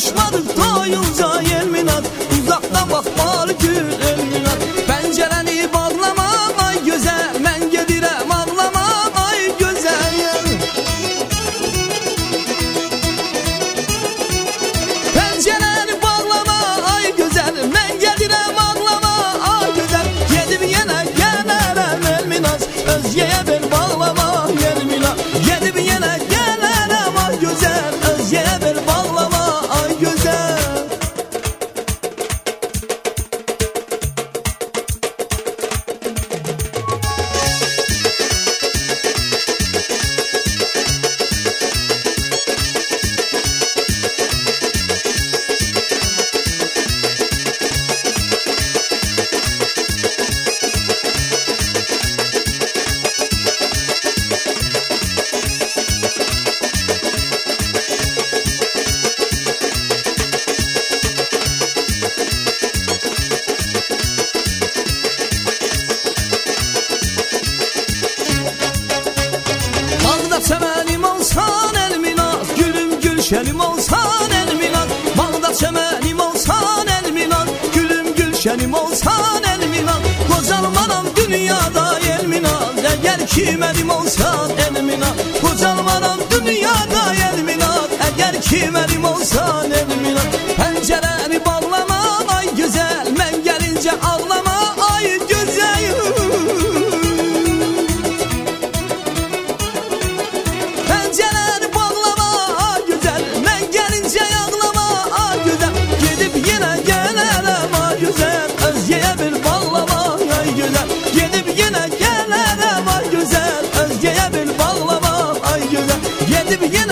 Tanışmadık doyunca Elminat, uzakta bakmalı gül Elminat. Pencereni bağlama ay güzel, ben gedirem ağlama ay güzel. Pencereni bağlama ay güzel, ben gedirem ağlama ay güzel. Yedim yine gelirim Elminat, özgeye ben bağlama Elminat. Yedim yine gelirim ay güzel, özgeye ben bağlama ay güzel. Bağda çemenim olsan Elminat, gülüm gülşenim olsan Elminat. Bağda çemenim olsan Elminat, gülüm gülşenim olsan Elminat. Kocalmanam dünyada Elminat, eğer ki benim olsan Elminat. Kocalmanam dünyada Elminat, eğer ki benim olsan Elminat. Pencereni bağlama ay güzel, ben gelince ağlama ay güzel. Pencereni bağlama ay güzel, ben gelince ağlama ay güzel. Gidip yine gelirim ay güzel, özgeye bir bağlama ay güzel. Gidip yine gelirim ay güzel, özgeye bir bağlama ay güzel. Gidip yine